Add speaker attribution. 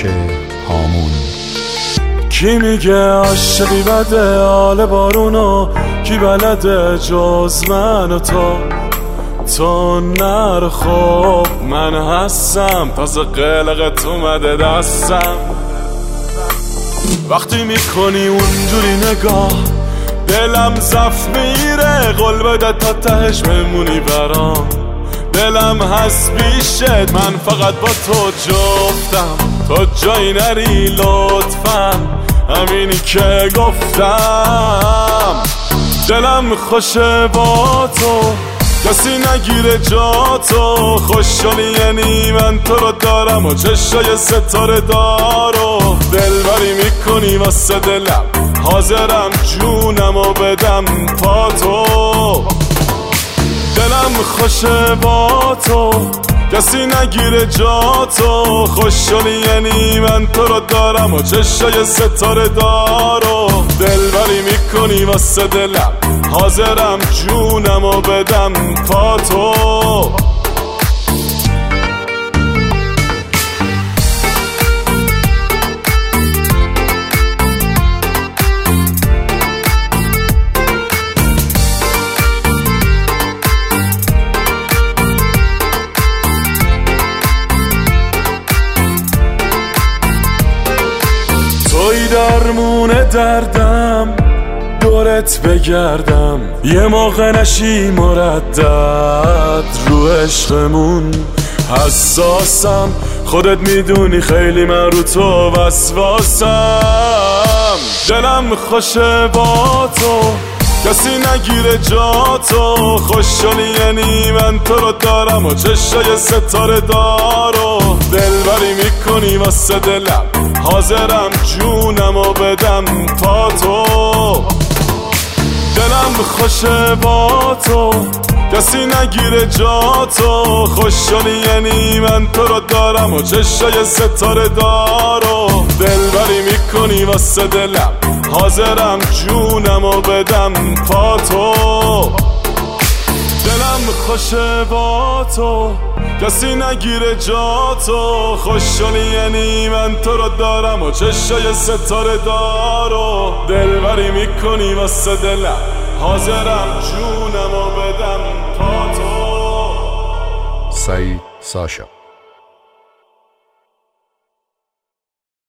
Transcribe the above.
Speaker 1: آتش هامون.
Speaker 2: کی میگه عاشقی بده حال بارونو، کی بلده جز من و تو نر خوب من هستم، تازه قلقت اومده دستم. وقتی میکنی اونجوری نگاه دلم زف میره، قول بده تا تهش بمونی برام، دلم هست بیشت، من فقط با تو جفتم، تو جایی نری لطفا، همینی که گفتم. دلم خوشه با تو کسی نگیره جا تو، خوشحالی یعنی من تو رو دارم و چشای ستاره دارو، دلبری میکنی واسه دلم، حاضرم جونم و بدم پا تو. دلم خوشه با تو کسی نگیره جا تو، خوشحالی یعنی من تو رو دارم و چشای ستاره دارو، دلبری میکنی واسه دلم، حاضرم جونم و بدم پا تو. توی درمون دردم دورت بگردم، یه موقع نشی مردد رو عشقمون، حساسم خودت میدونی خیلی من رو تو وسواسم. دلم خوشه با تو کسی نگیره جا تو، خوشحالی یعنی من تو رو دارم و چشای ستاره دارو، دلبری میکنی واسه دلم، حاضرم جونم و بدم پا تو. دلم خوشه با تو کسی نگیره جا تو، خوشحالی یعنی من تو رو دارم و چشای ستاره دارو، دلبری میکنی واسه دلم، حاضرم جونم و بدم پا تو. دلم خوشه با تو کسی نگیره جا تو، خوشحالی یعنی من تو رو دارم و چشای ستاره دارو، دلبری میکنی واسه دلم، حاضرم جونم و بدم پا تو.
Speaker 1: سعید ساشا.